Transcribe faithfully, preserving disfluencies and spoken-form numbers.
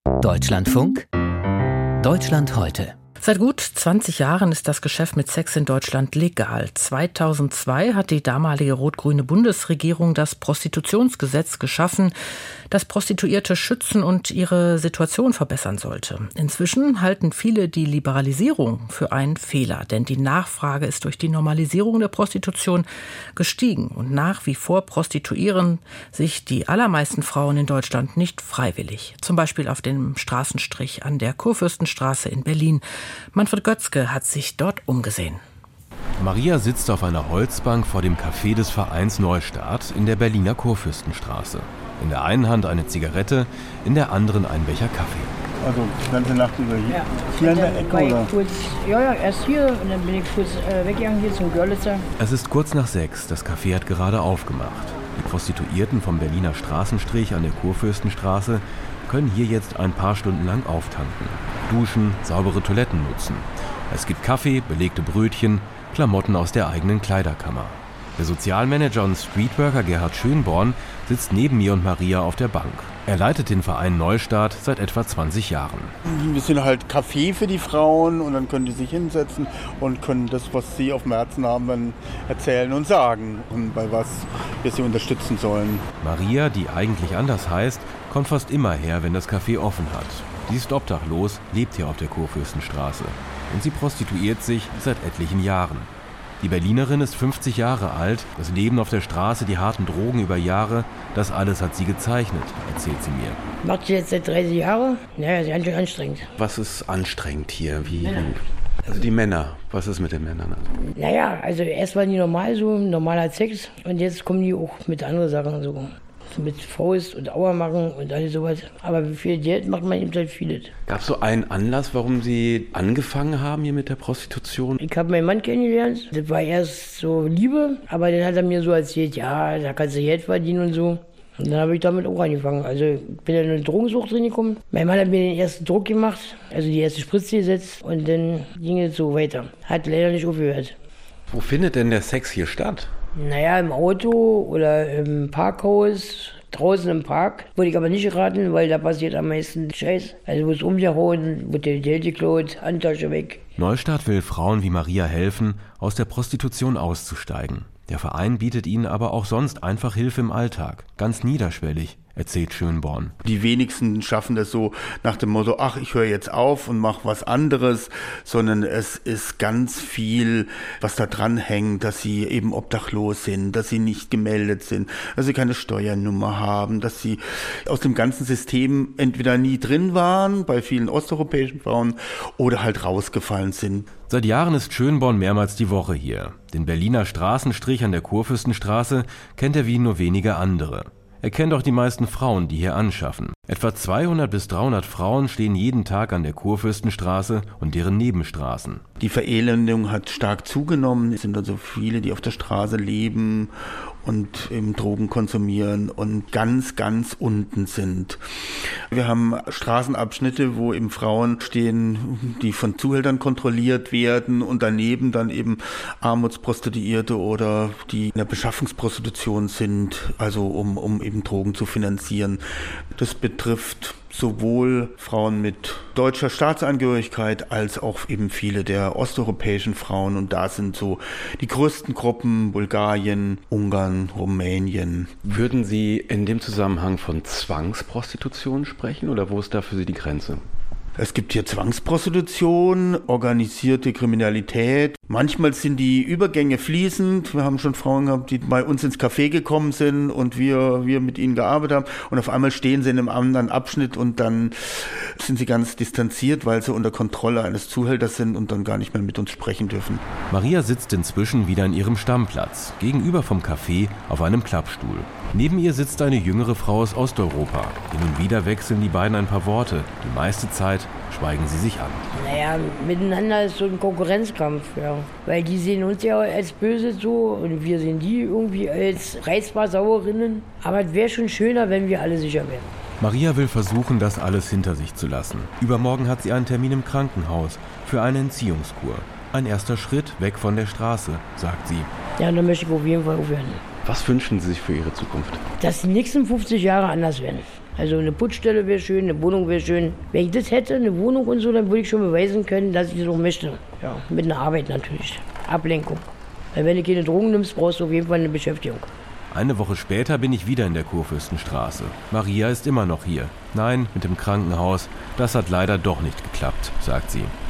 Deutschlandfunk, Deutschland heute. Seit gut zwanzig Jahren ist das Geschäft mit Sex in Deutschland legal. zweitausendzwei hat die damalige rot-grüne Bundesregierung das Prostitutionsgesetz geschaffen, das Prostituierte schützen und ihre Situation verbessern sollte. Inzwischen halten viele die Liberalisierung für einen Fehler, denn die Nachfrage ist durch die Normalisierung der Prostitution gestiegen und nach wie vor prostituieren sich die allermeisten Frauen in Deutschland nicht freiwillig. Zum Beispiel auf dem Straßenstrich an der Kurfürstenstraße in Berlin. Manfred Götzke hat sich dort umgesehen. Maria sitzt auf einer Holzbank vor dem Café des Vereins Neustart in der Berliner Kurfürstenstraße. In der einen Hand eine Zigarette, in der anderen ein Becher Kaffee. Also die ganze Nacht über hier, ja. hier in der Ecke, oder? Kurz, ja, ja, erst hier und dann bin ich kurz äh, weggegangen hier zum Görlitzer. Es ist kurz nach sechs, das Café hat gerade aufgemacht. Die Prostituierten vom Berliner Straßenstrich an der Kurfürstenstraße können hier jetzt ein paar Stunden lang auftanken, duschen, saubere Toiletten nutzen. Es gibt Kaffee, belegte Brötchen, Klamotten aus der eigenen Kleiderkammer. Der Sozialmanager und Streetworker Gerhard Schönborn sitzt neben mir und Maria auf der Bank. Er leitet den Verein Neustart seit etwa zwanzig Jahren. Wir sind halt Kaffee für die Frauen und dann können die sich hinsetzen und können das, was sie auf dem Herzen haben, dann erzählen und sagen und bei was wir sie unterstützen sollen. Maria, die eigentlich anders heißt, kommt fast immer her, wenn das Café offen hat. Sie ist obdachlos, lebt hier auf der Kurfürstenstraße und sie prostituiert sich seit etlichen Jahren. Die Berlinerin ist fünfzig Jahre alt, das Leben auf der Straße, die harten Drogen über Jahre, das alles hat sie gezeichnet, erzählt sie mir. Macht sie jetzt seit dreißig Jahren? Naja, ist ganz schön anstrengend. Was ist anstrengend hier? Wie, Männer. Also die Männer, was ist mit den Männern? Naja, also erst waren die normal so, normaler Sex und jetzt kommen die auch mit anderen Sachen so. Mit Faust und Auer machen und alles sowas. Aber wie viel Geld macht man eben halt vieles. Gab es so einen Anlass, warum Sie angefangen haben hier mit der Prostitution? Ich habe meinen Mann kennengelernt. Das war erst so Liebe, aber dann hat er mir so erzählt, ja, da kannst du Geld verdienen und so. Und dann habe ich damit auch angefangen. Also ich bin in eine Drogensucht drin gekommen. Mein Mann hat mir den ersten Druck gemacht, also die erste Spritze gesetzt und dann ging es so weiter. Hat leider nicht aufgehört. Wo findet denn der Sex hier statt? Naja, im Auto oder im Parkhaus, draußen im Park. Würde ich aber nicht raten, weil da passiert am meisten Scheiß. Also wird umgehauen, wird der Geld geklaut, Handtasche weg. Neustart will Frauen wie Maria helfen, aus der Prostitution auszusteigen. Der Verein bietet ihnen aber auch sonst einfach Hilfe im Alltag, ganz niederschwellig, erzählt Schönborn. Die wenigsten schaffen das so nach dem Motto, ach, ich höre jetzt auf und mache was anderes, sondern es ist ganz viel, was da dran hängt, dass sie eben obdachlos sind, dass sie nicht gemeldet sind, dass sie keine Steuernummer haben, dass sie aus dem ganzen System entweder nie drin waren, bei vielen osteuropäischen Frauen, oder halt rausgefallen sind. Seit Jahren ist Schönborn mehrmals die Woche hier. Den Berliner Straßenstrich an der Kurfürstenstraße kennt er wie nur wenige andere. Er kennt auch die meisten Frauen, die hier anschaffen. Etwa zweihundert bis dreihundert Frauen stehen jeden Tag an der Kurfürstenstraße und deren Nebenstraßen. Die Verelendung hat stark zugenommen. Es sind also viele, die auf der Straße leben und eben Drogen konsumieren und ganz, ganz unten sind. Wir haben Straßenabschnitte, wo eben Frauen stehen, die von Zuhältern kontrolliert werden und daneben dann eben Armutsprostituierte oder die in der Beschaffungsprostitution sind, also um, um eben Drogen zu finanzieren. Das betrifft sowohl Frauen mit deutscher Staatsangehörigkeit als auch eben viele der osteuropäischen Frauen. Und da sind so die größten Gruppen Bulgarien, Ungarn, Rumänien. Würden Sie in dem Zusammenhang von Zwangsprostitution sprechen oder wo ist da für Sie die Grenze? Es gibt hier Zwangsprostitution, organisierte Kriminalität. Manchmal sind die Übergänge fließend. Wir haben schon Frauen gehabt, die bei uns ins Café gekommen sind und wir, wir mit ihnen gearbeitet haben. Und auf einmal stehen sie in einem anderen Abschnitt und dann sind sie ganz distanziert, weil sie unter Kontrolle eines Zuhälters sind und dann gar nicht mehr mit uns sprechen dürfen. Maria sitzt inzwischen wieder an ihrem Stammplatz, gegenüber vom Café auf einem Klappstuhl. Neben ihr sitzt eine jüngere Frau aus Osteuropa. Hin und wieder wechseln die beiden ein paar Worte. Die meiste Zeit schweigen sie sich an. Naja, miteinander ist so ein Konkurrenzkampf, ja. Weil die sehen uns ja als böse so und wir sehen die irgendwie als reizbar Sauerinnen. Aber es wäre schon schöner, wenn wir alle sicher wären. Maria will versuchen, das alles hinter sich zu lassen. Übermorgen hat sie einen Termin im Krankenhaus für eine Entziehungskur. Ein erster Schritt weg von der Straße, sagt sie. Ja, dann möchte ich auf jeden Fall aufhören. Was wünschen Sie sich für Ihre Zukunft? Dass die nächsten fünfzig Jahre anders werden. Also eine Putzstelle wäre schön, eine Wohnung wäre schön. Wenn ich das hätte, eine Wohnung und so, dann würde ich schon beweisen können, dass ich das auch möchte. Ja, mit einer Arbeit natürlich. Ablenkung. Weil wenn du keine Drogen nimmst, brauchst du auf jeden Fall eine Beschäftigung. Eine Woche später bin ich wieder in der Kurfürstenstraße. Maria ist immer noch hier. Nein, mit dem Krankenhaus, das hat leider doch nicht geklappt, sagt sie.